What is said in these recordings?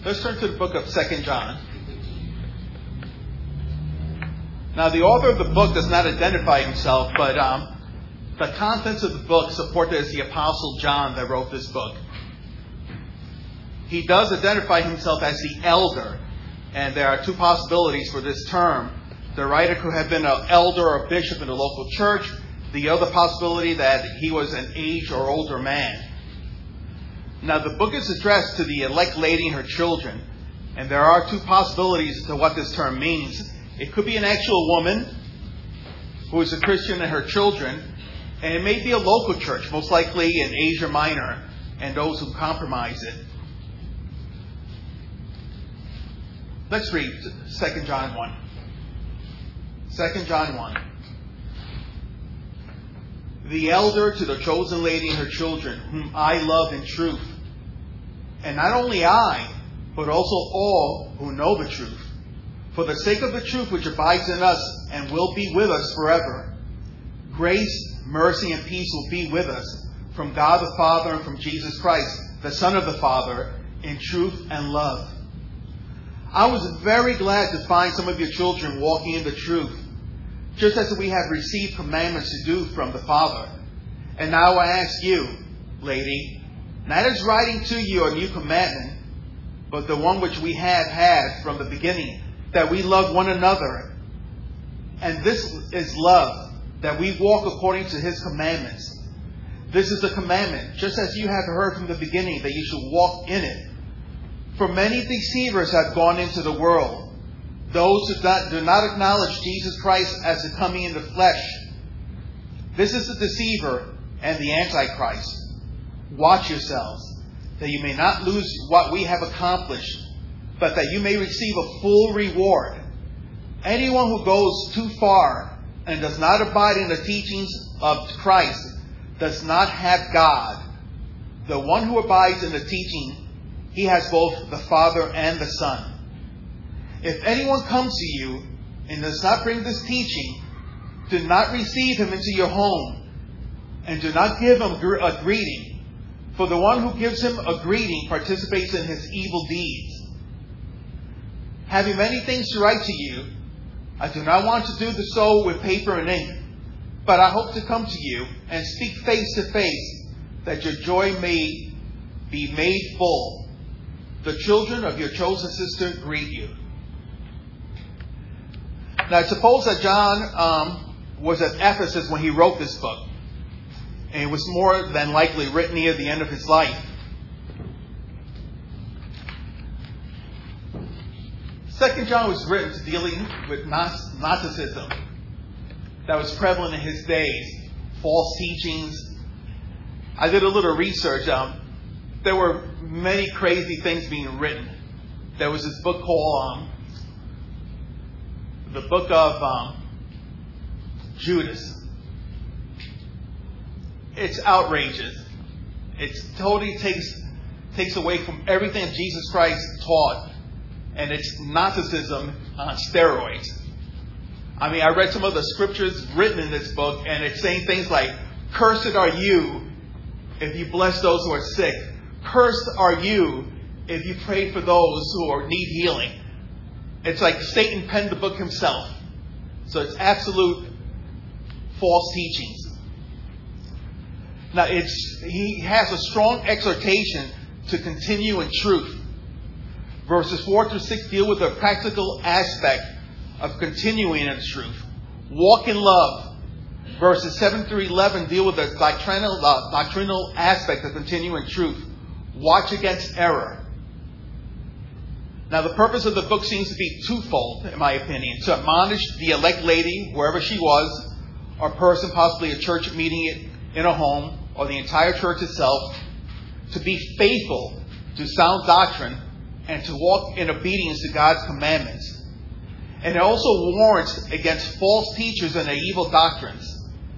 Let's turn to the book of 2 John. Now, the author of the book does not identify himself, but the contents of the book support that it's the Apostle John that wrote this book. He does identify himself as the elder, and there are two possibilities for this term. The writer could have been an elder or a bishop in the local church. The other possibility that he was an age or older man. Now, the book is addressed to the elect lady and her children, and there are two possibilities to what this term means. It could be an actual woman who is a Christian and her children, and it may be a local church, most likely in Asia Minor, and those who compromise it. Let's read 2 John 1. 2 John 1. The elder to the chosen lady and her children, whom I love in truth. And not only I, but also all who know the truth. For the sake of the truth which abides in us and will be with us forever. Grace, mercy, and peace will be with us from God the Father and from Jesus Christ, the Son of the Father, in truth and love. I was very glad to find some of your children walking in the truth, just as we have received commandments to do from the Father. And now I ask you, lady, not as writing to you a new commandment, but the one which we have had from the beginning, that we love one another. And this is love, that we walk according to His commandments. This is the commandment, just as you have heard from the beginning, that you should walk in it. For many deceivers have gone into the world, those who do not acknowledge Jesus Christ as the coming in the flesh. This is the deceiver and the Antichrist. Watch yourselves, that you may not lose what we have accomplished, but that you may receive a full reward. Anyone who goes too far and does not abide in the teachings of Christ does not have God. The one who abides in the teaching, he has both the Father and the Son. If anyone comes to you and does not bring this teaching, do not receive him into your home, and do not give him a greeting, for the one who gives him a greeting participates in his evil deeds. Having many things to write to you, I do not want to do so with paper and ink, but I hope to come to you and speak face to face, that your joy may be made full. The children of your chosen sister greet you. Now, I suppose that John was at Ephesus when he wrote this book. And it was more than likely written near the end of his life. 2 John was written to dealing with Gnosticism that was prevalent in his days. False teachings. I did a little research. There were many crazy things being written. There was this book called the Book of Judas. It's outrageous. It totally takes away from everything that Jesus Christ taught. And it's Gnosticism on steroids. I mean, I read some of the scriptures written in this book, and it's saying things like, cursed are you if you bless those who are sick. Cursed are you if you pray for those who need healing. It's like Satan penned the book himself. So it's absolute false teachings. Now, he has a strong exhortation to continue in truth. Verses 4 through 6 deal with the practical aspect of continuing in truth. Walk in love. Verses 7 through 11 deal with the doctrinal aspect of continuing truth. Watch against error. Now, the purpose of the book seems to be twofold, in my opinion. To admonish the elect lady, wherever she was, or person, possibly a church meeting in a home, or the entire church itself, to be faithful to sound doctrine and to walk in obedience to God's commandments. And it also warns against false teachers and their evil doctrines.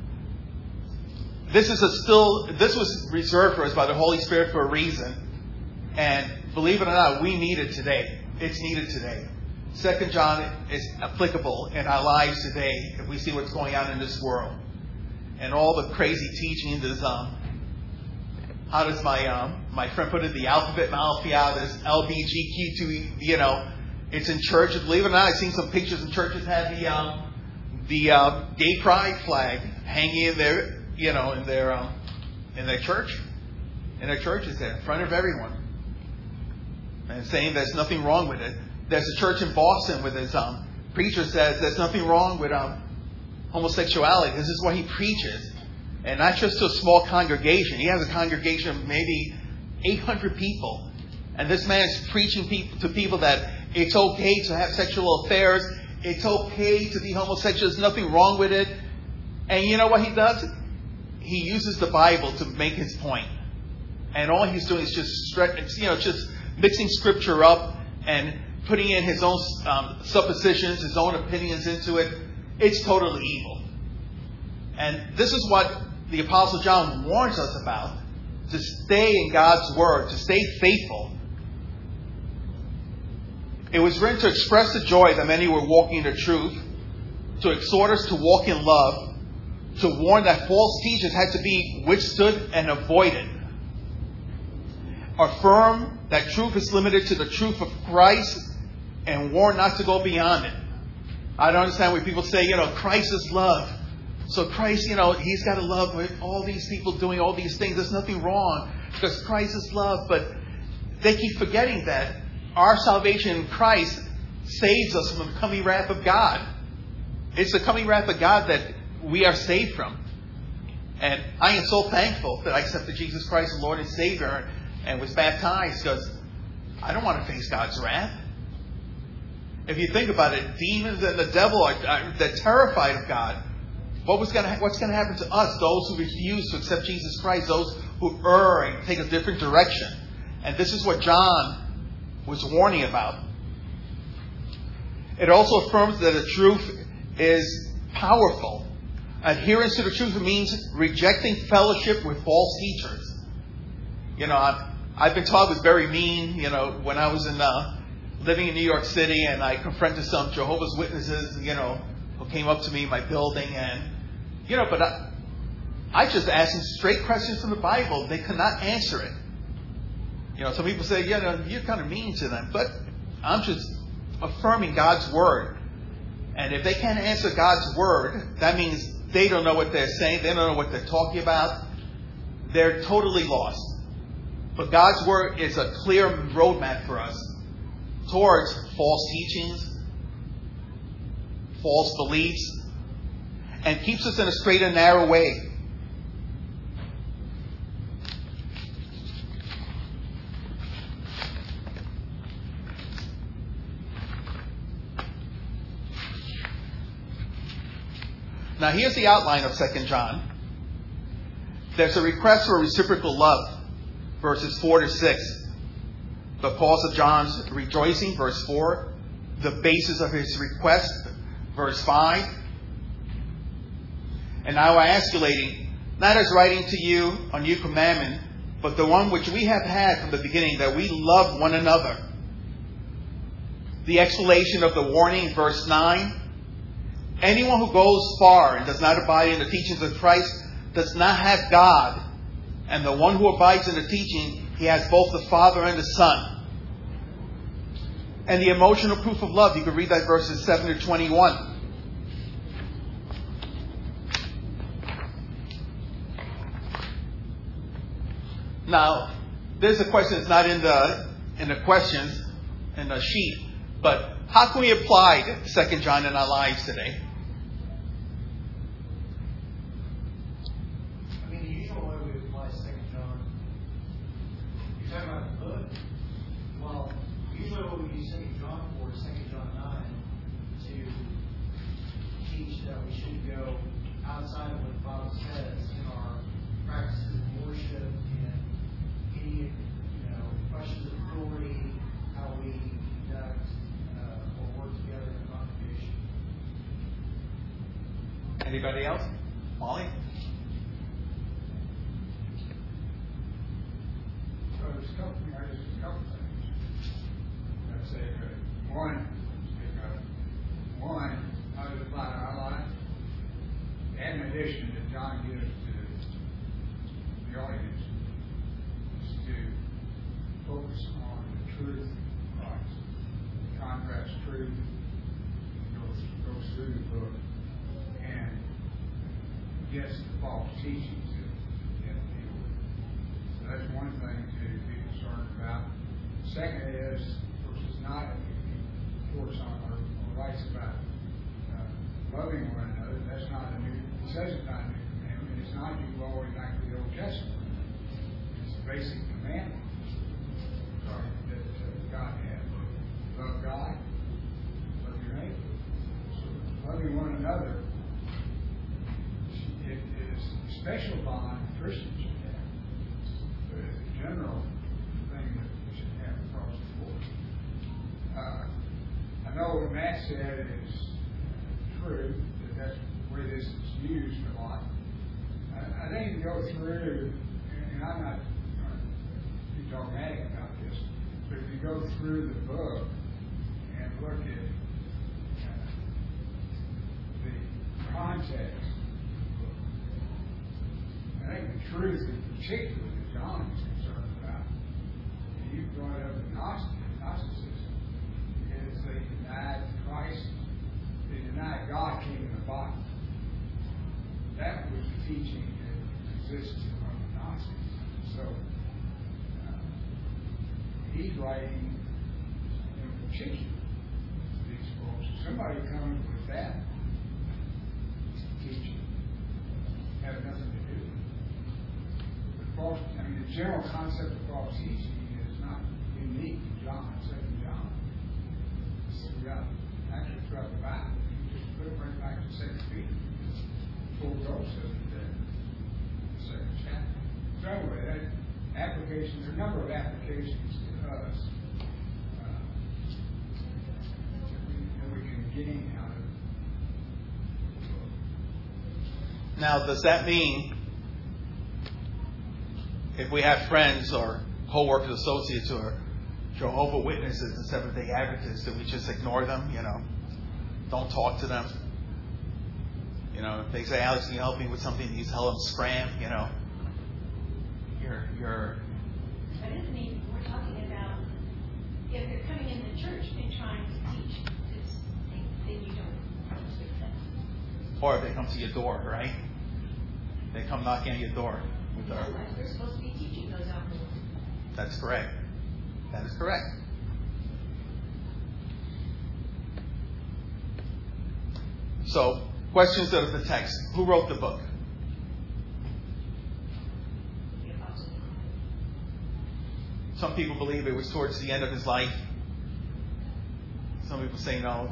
This was reserved for us by the Holy Spirit for a reason. And believe it or not, we need it today. It's needed today. 2 John is applicable in our lives today if we see what's going on in this world. And all the crazy teaching how does my friend put it? The alphabet mafia, this LBGQ2, it's in churches. Believe it or not, I've seen some pictures in churches have the gay pride flag hanging in their, in their church, in their churches there, in front of everyone, and saying there's nothing wrong with it. There's a church in Boston where this preacher says there's nothing wrong with homosexuality. This is what he preaches, and not just to a small congregation. He has a congregation of maybe 800 people, and this man is preaching to people that it's okay to have sexual affairs. It's okay to be homosexual. There's nothing wrong with it. And you know what he does? He uses the Bible to make his point. And all he's doing is just mixing scripture up and putting in his own suppositions, his own opinions into it. It's totally evil. And this is what the Apostle John warns us about. To stay in God's Word, to stay faithful. It was written to express the joy that many were walking in the truth, to exhort us to walk in love, to warn that false teachers had to be withstood and avoided. Affirm that truth is limited to the truth of Christ and warn not to go beyond it. I don't understand when people say, Christ is love. So Christ, He's got to love with all these people doing all these things. There's nothing wrong because Christ is love. But they keep forgetting that our salvation in Christ saves us from the coming wrath of God. It's the coming wrath of God that we are saved from. And I am so thankful that I accepted Jesus Christ as Lord and Savior and was baptized, because I don't want to face God's wrath. If you think about it, demons and the devil they're terrified of God. What's going to happen to us, those who refuse to accept Jesus Christ, those who err and take a different direction? And this is what John was warning about. It also affirms that the truth is powerful. Adherence to the truth means rejecting fellowship with false teachers. I've been taught I was very mean, when I was living in New York City, and I confronted some Jehovah's Witnesses, who came up to me in my building, and, but I just asked them straight questions from the Bible. They could not answer it. Some people say, you're kind of mean to them, but I'm just affirming God's Word. And if they can't answer God's Word, that means they don't know what they're saying. They don't know what they're talking about. They're totally lost. But God's Word is a clear roadmap for us towards false teachings, false beliefs, and keeps us in a straight and narrow way. Now here's the outline of 2 John. There's a request for reciprocal love, verses 4 to 6. The cause of John's rejoicing, verse 4. The basis of his request, verse 5. And now I ask you, lady, not as writing to you a new commandment, but the one which we have had from the beginning, that we love one another. The explanation of the warning, verse 9. Anyone who goes far and does not abide in the teachings of Christ does not have God. And the one who abides in the teaching, he has both the Father and the Son. And the emotional proof of love, you can read that verses 7 to 21. Now, there's a question that's not in the questions in the sheet, but how can we apply 2 John in our lives today? Outside of what the Bible says in our practices of worship and any questions of authority, how we conduct or work together in a congregation. Anybody else? Molly? So there's a couple things. I'd say one, how does it apply to our life? The admonition that John gives to the audience just the false teachings that deal with. So that's one thing to be concerned about. Second is, of course, it's not, of course, on our rights about loving one another. That's not a new, it says it's not a new commandment. It's not you go all the way back to the Old Testament. It's a basic commandment that God had. Love God, love your neighbor. So loving one another, it is a special bond Christians should have. But it's a general thing that we should have across the board. I know what Matt said is true, that that's the way this is used a lot. I think if you go through, and I'm not going to be dogmatic about this, but if you go through the book and look at the context of the book, I think the truth in particular that John is concerned about, and you brought up the Gnosticism, is they denied Christ, they denied God came in the body. That was the teaching that exists among the Gnostics. So he's writing in particular to these folks. Somebody coming with that teaching have nothing to do with it. The false, the general concept of false teaching is not unique to John, 2 John. So we got actually throughout the Bible. You just put it right back to 2 Peter. Full dose of it there. The second chapter. So anyway, that applications, a number of applications to us that we can gain out of it. Now, does that mean if we have friends or co-workers, associates, or Jehovah's Witnesses and Seventh-day Adventists, that we just ignore them? Don't talk to them. If they say, Alex, can you help me with something? You tell them, scram. You're. But isn't he? We're talking about if they're coming into the church and trying to teach this thing, then you don't accept. Or if they come to your door, right? They come knocking at your door. We're supposed to be teaching those out there. That's correct. That is correct. So, questions out of the text. Who wrote the book? Some people believe it was towards the end of his life. Some people say no.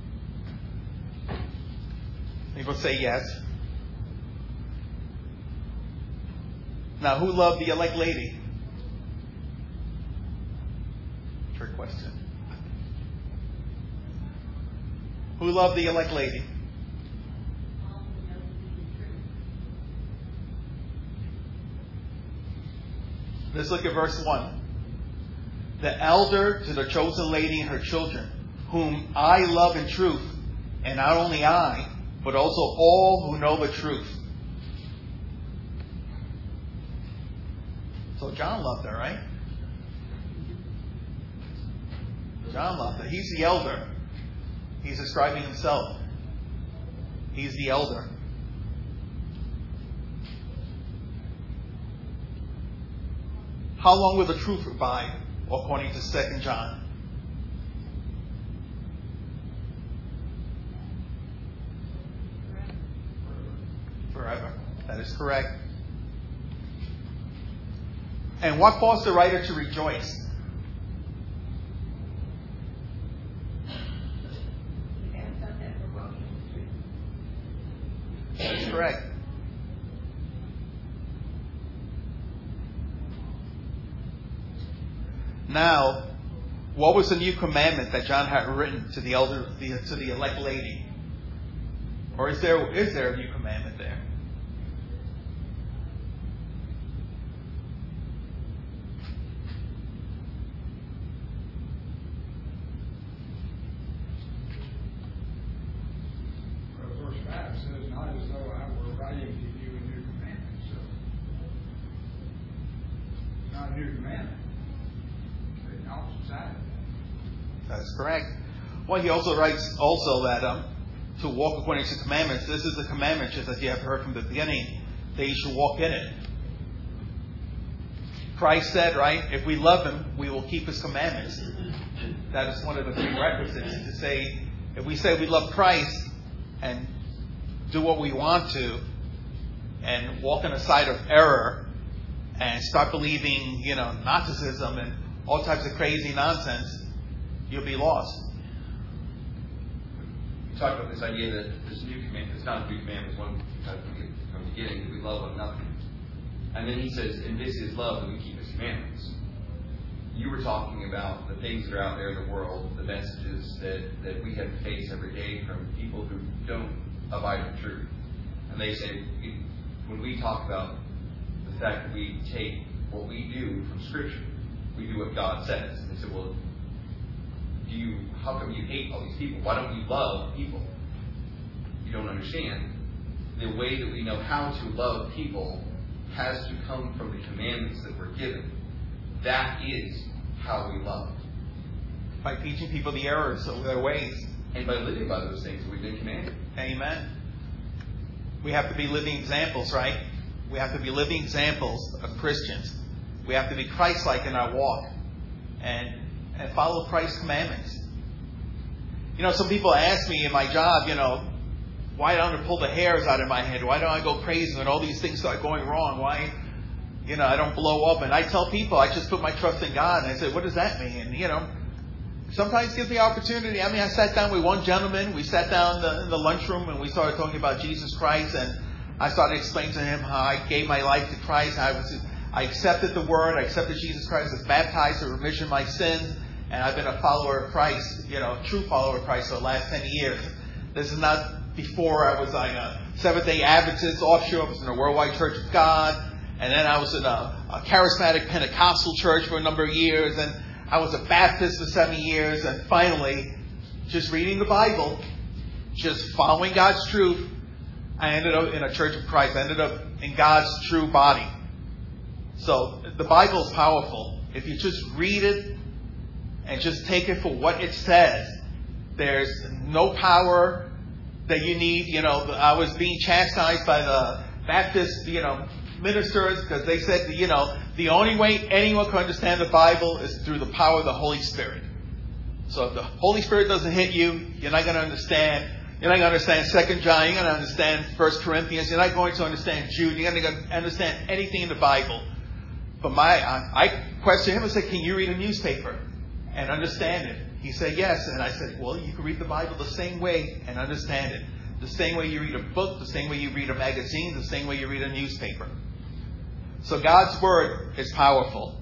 People say yes. Now, who loved the elect lady? Trick question. Who loved the elect lady? Let's look at verse 1. The elder to the chosen lady and her children, whom I love in truth, and not only I, but also all who know the truth. So John loved her, right? John loved her. He's the elder. He's describing himself. He's the elder. How long will the truth abide, according to 2 John? Forever. That is correct. And what caused the writer to rejoice? That is correct. Now, what was the new commandment that John had written to the elder, to the elect lady? Or is there a new commandment there? Well, of course, that says, not as though I were writing to you a new commandment. So, it's not a new commandment. That is correct. Well, he also writes that to walk according to commandments. This is the commandment, just as you have heard from the beginning, that you should walk in it. Christ said, right, if we love Him, we will keep His commandments. That is one of the prerequisites to say, if we say we love Christ and do what we want to and walk on the side of error and start believing, Gnosticism and all types of crazy nonsense, you'll be lost. We talked about this idea that this new commandment, it's not a new commandment, it's one from the beginning, that we love one another. And then he says, and this is love, that we keep His commandments. You were talking about the things that are out there in the world, the messages that we have to face every day from people who don't abide in truth. And they say, when we talk about the fact that we take what we do from Scripture, we do what God says. And they say, well, how come you hate all these people? Why don't you love people? You don't understand. The way that we know how to love people has to come from the commandments that we're given. That is how we love. By teaching people the errors of their ways. And by living by those things that we've been commanded. Amen. We have to be living examples, right? We have to be living examples of Christians. We have to be Christ-like in our walk and follow Christ's commandments. Some people ask me in my job, why don't I pull the hairs out of my head? Why don't I go crazy when all these things start going wrong? Why, I don't blow up? And I tell people I just put my trust in God. And I say, what does that mean? And, sometimes it gives me opportunity. I sat down with one gentleman. We sat down in the lunchroom and we started talking about Jesus Christ. And I started explaining to him how I gave my life to Christ. I accepted the Word. I accepted Jesus Christ. I was baptized for remission of my sins. And I've been a follower of Christ, true follower of Christ for the last 10 years. This is not before I was like a Seventh-day Adventist offshore. I was in a Worldwide Church of God. And then I was in a charismatic Pentecostal church for a number of years. And I was a Baptist for 7 years. And finally, just reading the Bible, just following God's truth, I ended up in a Church of Christ. I ended up in God's true body. So the Bible is powerful. If you just read it and just take it for what it says, there's no power that you need. I was being chastised by the Baptist, ministers because they said, the only way anyone can understand the Bible is through the power of the Holy Spirit. So if the Holy Spirit doesn't hit you, you're not going to understand. You're not going to understand 2 John. You're going to understand 1 Corinthians. You're not going to understand Jude. You're not going to understand anything in the Bible. But I questioned him and said, can you read a newspaper and understand it? He said, yes. And I said, well, you can read the Bible the same way and understand it. The same way you read a book, the same way you read a magazine, the same way you read a newspaper. So God's Word is powerful.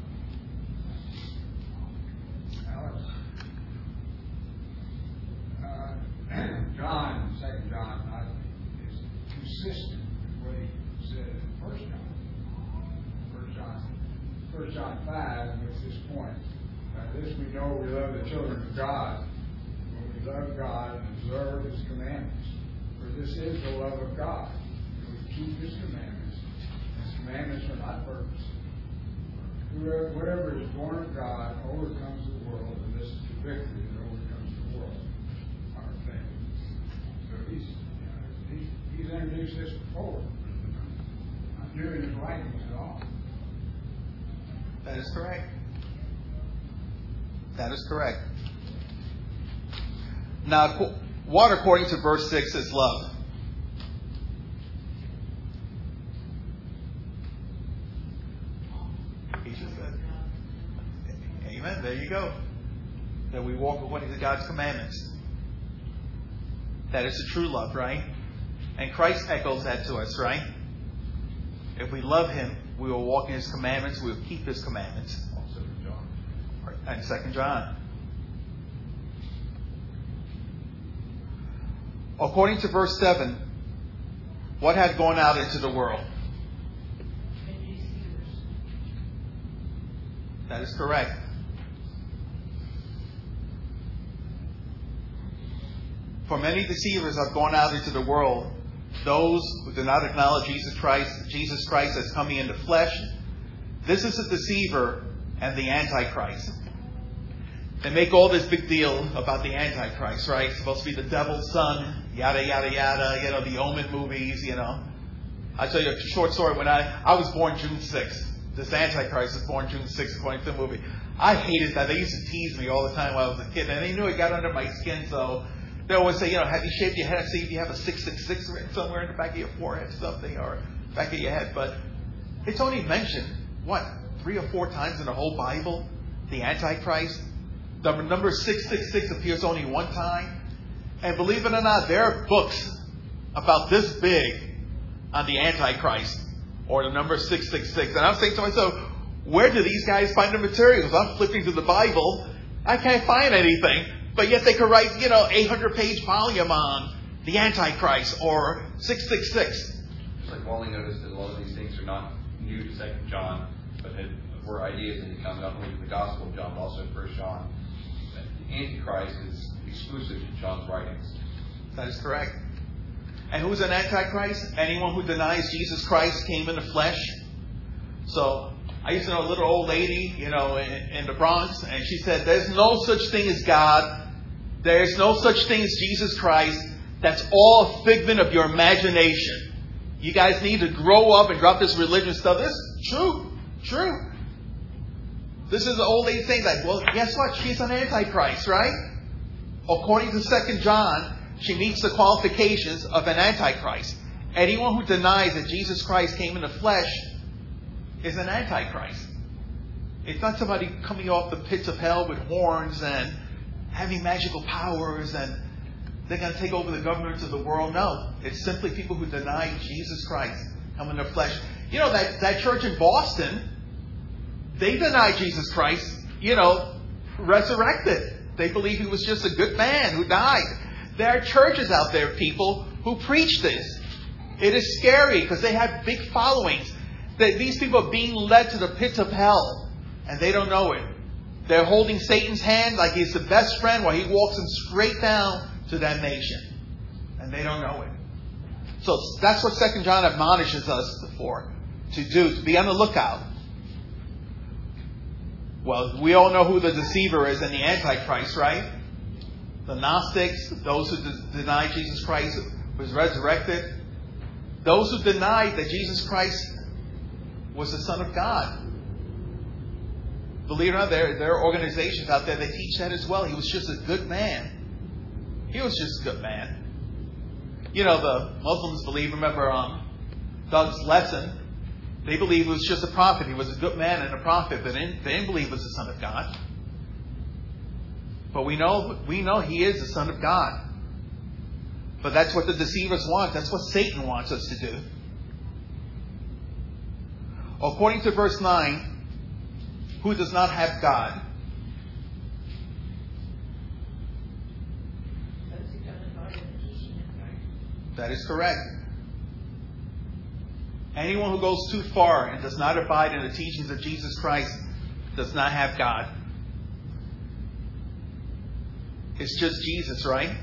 John, 2 John, I think, is consistent with what he said in 1 John. 1 John 5 makes this point. By this we know we love the children of God, when we love God and observe His commandments. For this is the love of God, that we keep His commandments. His commandments are not purpose. Whoever is born of God overcomes the world, and this is the victory that overcomes the world, our faith. So he's introduced this before. Not new in his writings at all. That is correct. That is correct. Now, what according to verse 6 is love? He just said, amen. There you go. That we walk according to God's commandments. That is the true love, right? And Christ echoes that to us, right? If we love Him, we will walk in His commandments. We will keep His commandments. Also in John. And 2 John. According to verse 7, what had gone out into the world? That is correct. For many deceivers have gone out into the world. Those who do not acknowledge Jesus Christ as coming in the flesh. This is the deceiver and the Antichrist. They make all this big deal about the Antichrist, right? It's supposed to be the devil's son, yada, yada, yada, the Omen movies, I'll tell you a short story. When I was born June 6th. This Antichrist was born June 6th, according to the movie. I hated that. They used to tease me all the time when I was a kid, and they knew it got under my skin, so they always say, have you shaved your head? See if you have a 666 written somewhere in the back of your forehead, something, or back of your head. But it's only mentioned, 3 or 4 times in the whole Bible, the Antichrist. The number 666 appears only one time. And believe it or not, there are books about this big on the Antichrist, or the number 666. And I'm saying to myself, where do these guys find the materials? I'm flipping through the Bible. I can't find anything. But yet they could write, 800-page volume on the Antichrist or 666. It's like Wally noticed that a lot of these things are not new to 2 John, but were ideas that had come not only from the Gospel of John, but also in 1 John. That the Antichrist is exclusive to John's writings. That is correct. And who's an Antichrist? Anyone who denies Jesus Christ came in the flesh. So I used to know a little old lady, in the Bronx, and she said, there's no such thing as God. There's no such thing as Jesus Christ. That's all a figment of your imagination. You guys need to grow up and drop this religious stuff. This is true. This is the old lady saying that. Well, guess what? She's an Antichrist, right? According to 2 John, she meets the qualifications of an Antichrist. Anyone who denies that Jesus Christ came in the flesh is an Antichrist. It's not somebody coming off the pits of hell with horns and having magical powers and they're going to take over the governments of the world. No. It's simply people who deny Jesus Christ come in the flesh. That church in Boston, they deny Jesus Christ, resurrected. They believe he was just a good man who died. There are churches out there, people, who preach this. It is scary because they have big followings. That these people are being led to the pits of hell, and they don't know it. They're holding Satan's hand like he's the best friend while he walks them straight down to damnation. And they don't know it. So that's what 2 John admonishes us for, to do, to be on the lookout. Well, we all know who the deceiver is and the Antichrist, right? The Gnostics, those who deny Jesus Christ was resurrected. Those who denied that Jesus Christ was the Son of God. Believe it or not, there are organizations out there that teach that as well. He was just a good man. He was just a good man. The Muslims believe, remember Doug's lesson, they believe he was just a prophet. He was a good man and a prophet, but they didn't believe he was the Son of God. But we know he is the Son of God. But that's what the deceivers want. That's what Satan wants us to do. According to verse 9, who does not have God? That is correct. Anyone who goes too far and does not abide in the teachings of Jesus Christ does not have God. It's just Jesus, right?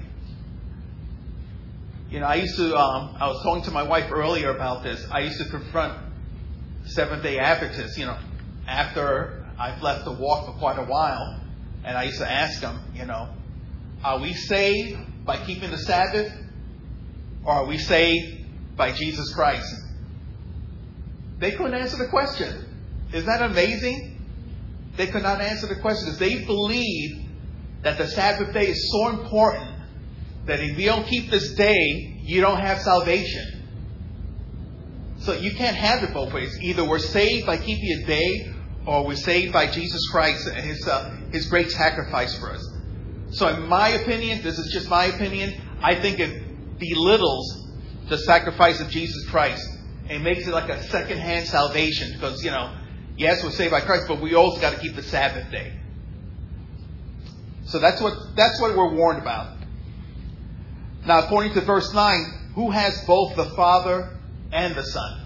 I used to, I was talking to my wife earlier about this. I used to confront Seventh-day Adventists, after I've left the walk for quite a while. And I used to ask them, are we saved by keeping the Sabbath? Or are we saved by Jesus Christ? They couldn't answer the question. Isn't that amazing? They could not answer the question because they believe that the Sabbath day is so important that if you don't keep this day, you don't have salvation. So you can't have it both ways. Either we're saved by keeping a day, or we're saved by Jesus Christ and His great sacrifice for us. So in my opinion, this is just my opinion, I think it belittles the sacrifice of Jesus Christ and makes it like a second-hand salvation. Because, yes, we're saved by Christ, but we also got to keep the Sabbath day. So that's what we're warned about. Now, according to verse 9, who has both the Father and the Son?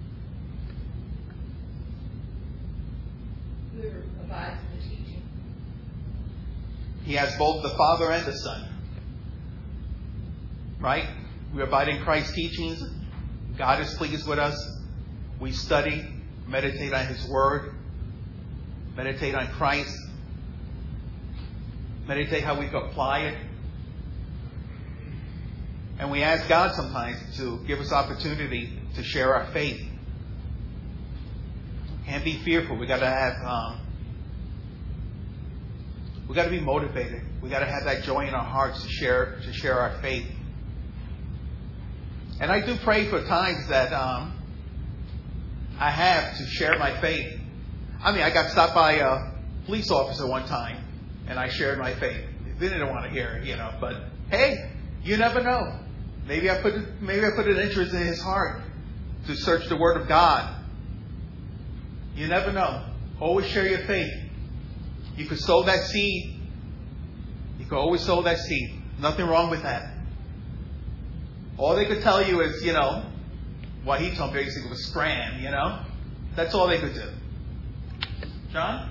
Whoever abides in the teaching. He has both the Father and the Son. Right? We abide in Christ's teachings. God is pleased with us. We study, meditate on His Word, meditate on Christ. meditate how we can apply it. And we ask God sometimes to give us opportunity to share our faith. Can't be fearful. We got to have. We got to be motivated. We got to have that joy in our hearts to share our faith. And I do pray for times that I have to share my faith. I mean, I got stopped by a police officer one time, and I shared my faith. They didn't want to hear it, but hey, you never know. Maybe I put an interest in his heart to search the Word of God. You never know. Always share your faith. You could sow that seed. You could always sow that seed. Nothing wrong with that. All they could tell you is, what he told me basically was scram, That's all they could do. John?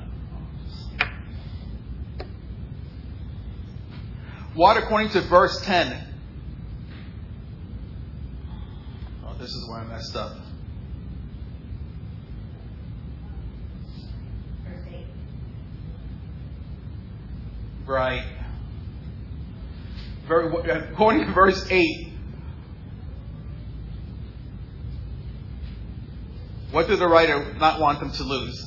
What according to verse 10? Oh, this is where I messed up. Verse 8. Right. According to verse 8, what did the writer not want them to lose?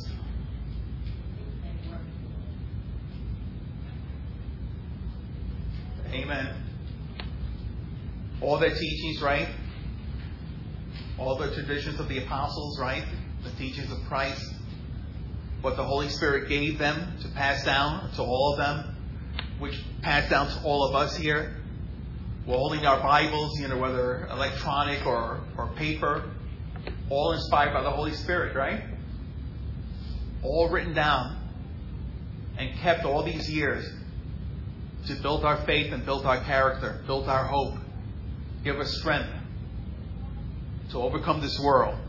Amen. All their teachings, right? All the traditions of the apostles, right? The teachings of Christ. What the Holy Spirit gave them to pass down to all of them, which passed down to all of us here. We're holding our Bibles, whether electronic or paper, all inspired by the Holy Spirit, right? All written down and kept all these years to build our faith and build our character, build our hope, give us strength to overcome this world.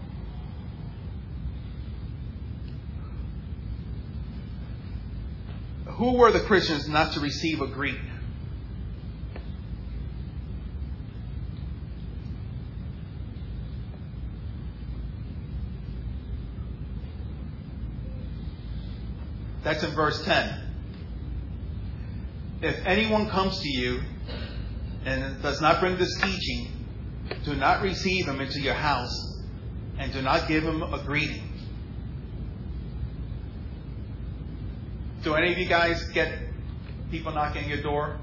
Who were the Christians not to receive a greeting? That's in verse 10. If anyone comes to you and does not bring this teaching, do not receive him into your house and do not give him a greeting. Do any of you guys get people knocking on your door?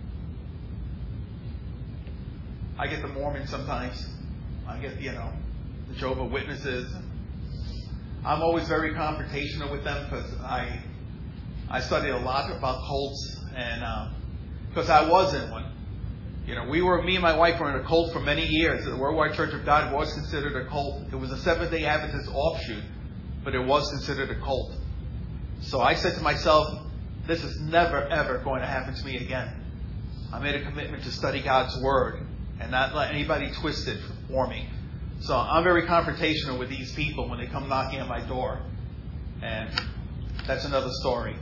I get the Mormons sometimes. I get, the Jehovah's Witnesses. I'm always very confrontational with them because I studied a lot about cults, and because I was in one. Me and my wife were in a cult for many years. The Worldwide Church of God was considered a cult. It was a Seventh-day Adventist offshoot, but it was considered a cult. So I said to myself, this is never, ever going to happen to me again. I made a commitment to study God's Word and not let anybody twist it for me. So I'm very confrontational with these people when they come knocking on my door. And that's another story.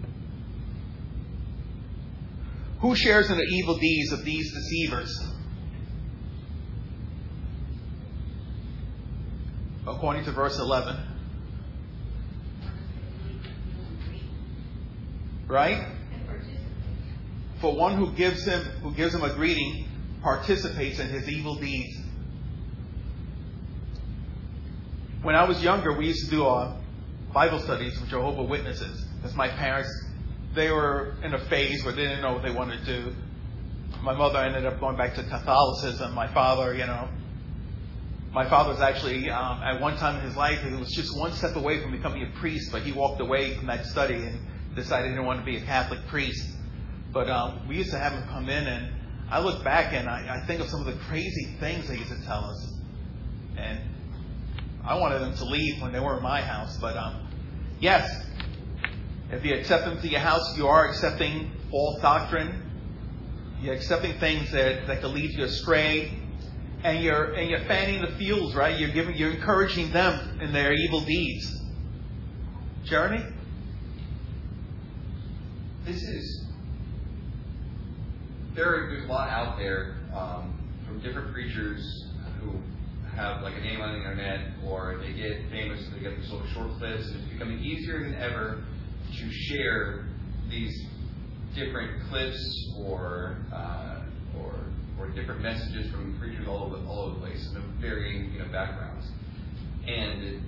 Who shares in the evil deeds of these deceivers? According to verse 11. Right? For one who gives him a greeting participates in his evil deeds. When I was younger, we used to do Bible studies with Jehovah's Witnesses because my parents, they were in a phase where they didn't know what they wanted to do. My mother ended up going back to Catholicism. My father, my father was actually, at one time in his life, he was just one step away from becoming a priest, but he walked away from that study and decided he didn't want to be a Catholic priest. But we used to have him come in, and I look back and I think of some of the crazy things they used to tell us. And I wanted them to leave when they were in my house. But yes, if you accept them to your house, you are accepting false doctrine. You're accepting things that could lead you astray. And you're fanning the fuels, right? You're encouraging them in their evil deeds. Jeremy? There's a lot out there from different preachers who have like a name on the internet, or they get famous, they get these little short clips, and it's becoming easier than ever to share these different clips or different messages from preachers all over the place, and varying backgrounds. And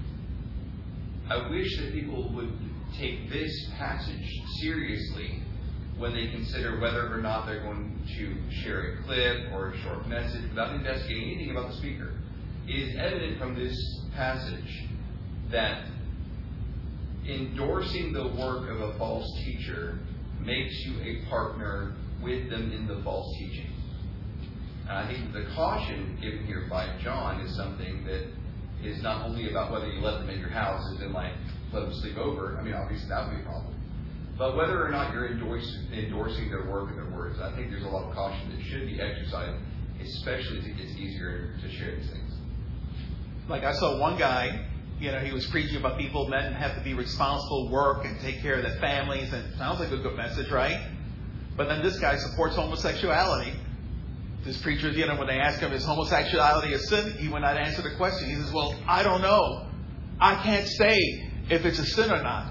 I wish that people would take this passage seriously when they consider whether or not they're going to share a clip or a short message without investigating anything about the speaker. It is evident from this passage that endorsing the work of a false teacher makes you a partner with them in the false teaching. And I think the caution given here by John is something that is not only about whether you let them in your house, as in like let them sleep over. I mean, obviously that would be a problem. But whether or not you're endorsing their work and their words, I think there's a lot of caution that should be exercised, especially as it gets easier to share these things. Like I saw one guy, he was preaching about men have to be responsible, work, and take care of their families, and it sounds like a good message, right? But then this guy supports homosexuality. This preacher, when they asked him, is homosexuality a sin? He would not answer the question. He says, well, I don't know. I can't say if it's a sin or not.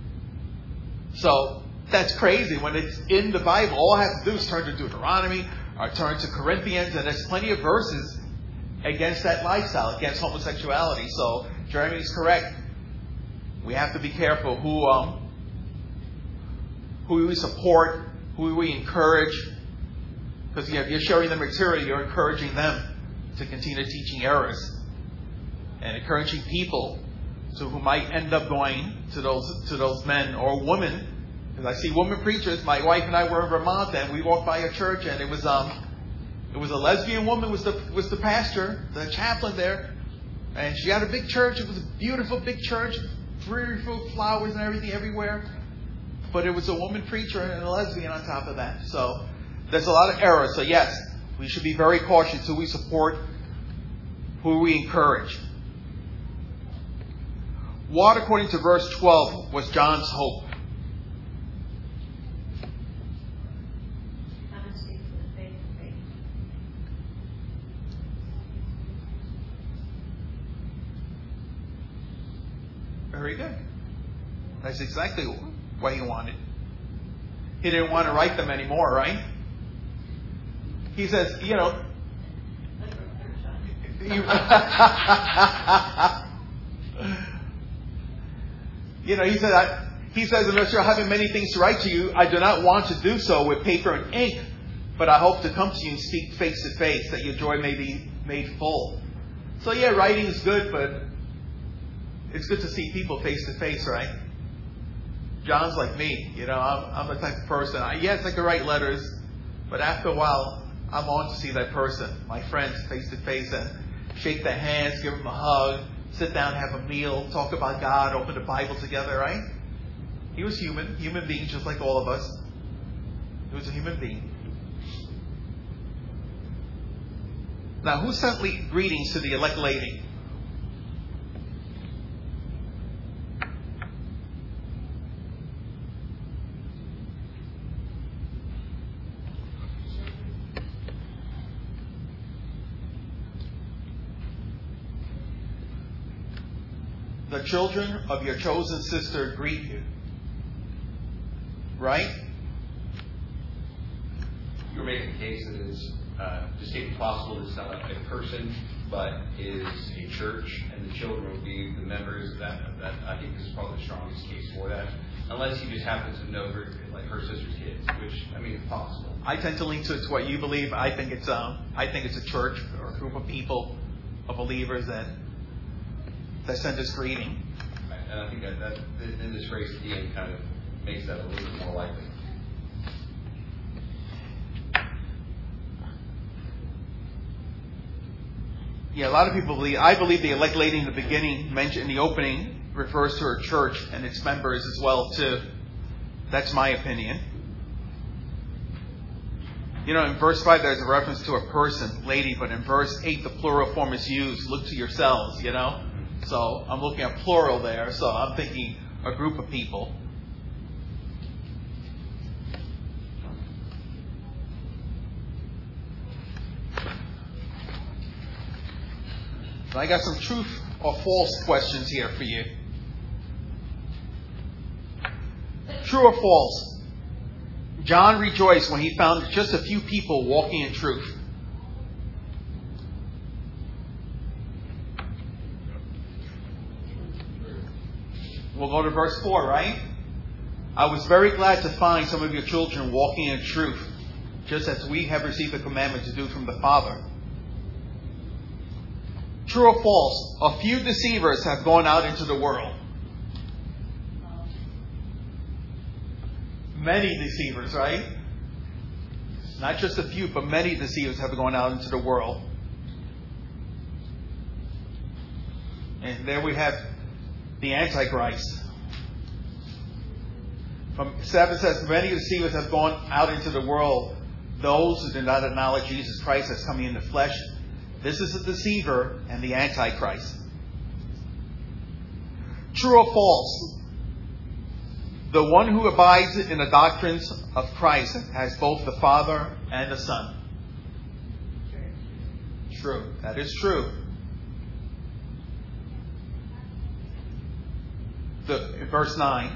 So that's crazy. When it's in the Bible, all I have to do is turn to Deuteronomy or turn to Corinthians, and there's plenty of verses against that lifestyle, against homosexuality. So Jeremy's correct. We have to be careful who we support, who we encourage. Because if you're sharing the material, you're encouraging them to continue teaching errors and encouraging people who might end up going to those men or women. Because I see women preachers. My wife and I were in Vermont, and we walked by a church, and it was a lesbian woman was the pastor, the chaplain there, and she had a big church. It was a beautiful big church, beautiful flowers and everything everywhere. But it was a woman preacher and a lesbian on top of that. So there's a lot of error. So yes, we should be very cautious who we support, who we encourage. What, according to verse 12, was John's hope? Very good. That's exactly what he wanted. He didn't want to write them anymore, right? He says, he says, unless you're having many things to write to you, I do not want to do so with paper and ink, but I hope to come to you and speak face to face, that your joy may be made full. So yeah, writing is good, but it's good to see people face to face, right? John's like me, I'm the type of person. Yes, I can write letters, but after a while, I'm on to see that person, my friends, face to face, and shake their hands, give them a hug, sit down, have a meal, talk about God, open the Bible together, right? He was human being just like all of us. He was a human being. Now, who sent greetings to the elect lady? The children of your chosen sister greet you. Right? You're making a case that is distinctly possible that it's not a person, but is a church, and the children will be the members of that. I think this is probably the strongest case for that. Unless you just happen to know her sister's kids, which, is possible. I tend to lean to what you believe. I think it's a church or a group of people, of believers that send us greeting. Right. And I think that in this phrase at the end kind of makes that a little bit more likely. Yeah, a lot of people believe. I believe the elect lady in the beginning, mentioned in the opening, refers to her church and its members as well too. That's my opinion. In verse 5 there's a reference to a person, lady, but in verse 8 the plural form is used. Look to yourselves, So I'm looking at plural there, so I'm thinking a group of people. So I got some truth or false questions here for you. True or false? John rejoiced when he found just a few people walking in truth. We'll go to verse 4, right? I was very glad to find some of your children walking in truth, just as we have received the commandment to do from the Father. True or false, a few deceivers have gone out into the world. Many deceivers, right? Not just a few, but many deceivers have gone out into the world. And there we have the Antichrist. From 7 says, many deceivers have gone out into the world, those who do not acknowledge Jesus Christ as coming in the flesh. This is the deceiver and the Antichrist. True or false? The one who abides in the doctrines of Christ has both the Father and the Son. True. That is true. Verse 9.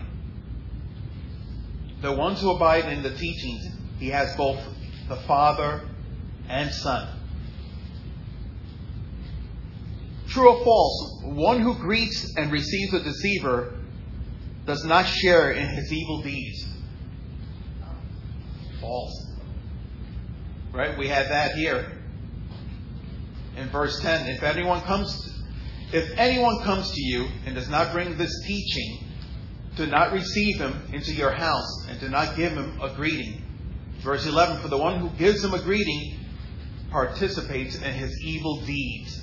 The ones who abide in the teachings, he has both the Father and Son. True or false? One who greets and receives a deceiver does not share in his evil deeds. False. Right? We had that here in verse 10. If anyone comes to you and does not bring this teaching, do not receive him into your house and do not give him a greeting. Verse 11, for the one who gives him a greeting participates in his evil deeds.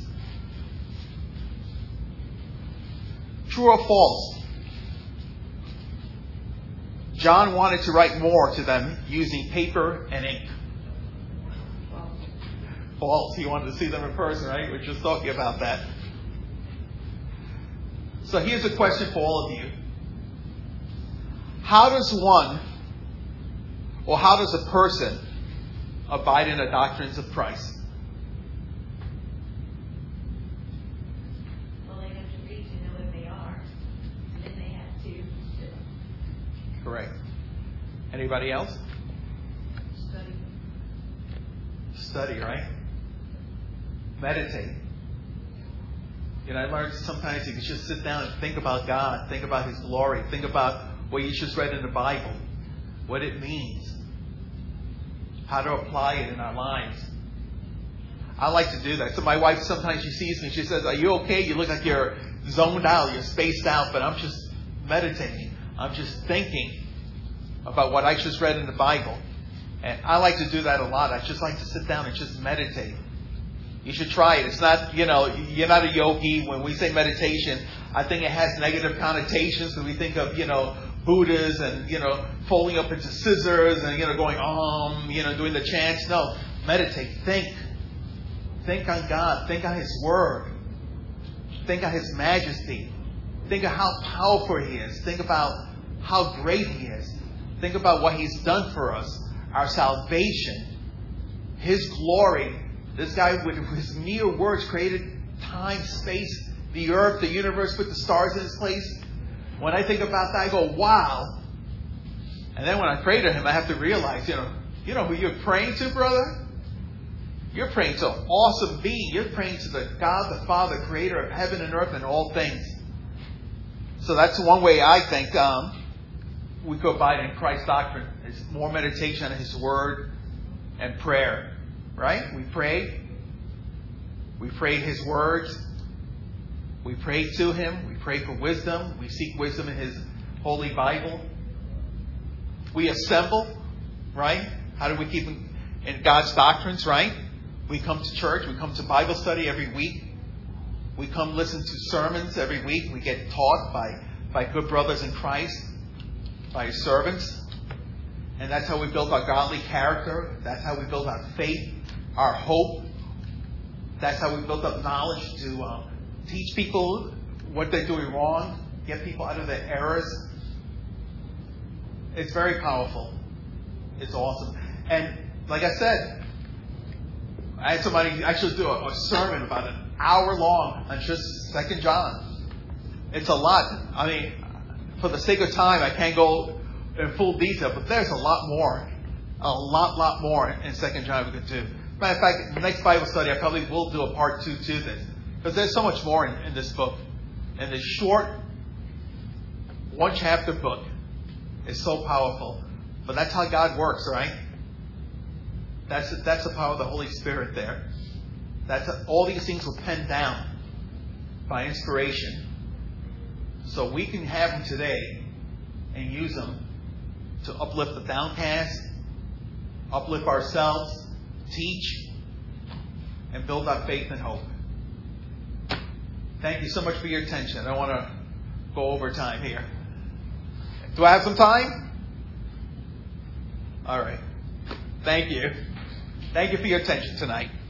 True or false? John wanted to write more to them using paper and ink. False. He wanted to see them in person, right? We're just talking about that. So here's a question for all of you. How does a person abide in the doctrines of Christ? Well, they have to read to know what they are. And then they have to Correct. Anybody else? study. Study, right? Meditate. You know, I learned sometimes you can just sit down and think about God, think about His glory, think about what you just read in the Bible, what it means, how to apply it in our lives. I like to do that. So my wife, sometimes she sees me, she says, are you okay? You look like you're zoned out, you're spaced out, but I'm just meditating. I'm just thinking about what I just read in the Bible. And I like to do that a lot. I just like to sit down and just meditate. You should try it. It's not, you're not a yogi. When we say meditation, I think it has negative connotations because we think of, Buddhas and, folding up into scissors and, going, doing the chants. No, meditate. Think. Think on God. Think on His Word. Think on His majesty. Think of how powerful He is. Think about how great He is. Think about what He's done for us. Our salvation. His glory. This guy with his mere words created time, space, the earth, the universe, put the stars in its place. When I think about that, I go, wow. And then when I pray to Him, I have to realize, you know who you're praying to, brother? You're praying to an awesome being. You're praying to the God, the Father, creator of heaven and earth and all things. So that's one way I think we could abide in Christ's doctrine. It's more meditation on His Word and prayer. Right? We pray. We pray His words. We pray to Him. We pray for wisdom. We seek wisdom in His Holy Bible. We assemble. Right? How do we keep in God's doctrines? Right? We come to church. We come to Bible study every week. We come listen to sermons every week. We get taught by good brothers in Christ, by His servants. And that's how we build our godly character. That's how we build our faith, our hope. That's how we build up knowledge to teach people what they're doing wrong, get people out of their errors. It's very powerful. It's awesome. And like I said, I had somebody actually do a sermon about an hour long on just 2 John. It's a lot. I mean, for the sake of time, I can't go in full detail, but there's a lot more a lot more in 2 John we could do. Matter of fact, the next Bible study, I probably will do a part 2 to this. Because there's so much more in this book. And this short, one chapter book is so powerful. But that's how God works, right? That's the power of the Holy Spirit there. All these things were penned down by inspiration. So we can have them today and use them to uplift the downcast, uplift ourselves, teach, and build our faith and hope. Thank you so much for your attention. I don't want to go over time here. Do I have some time? All right. Thank you. Thank you for your attention tonight.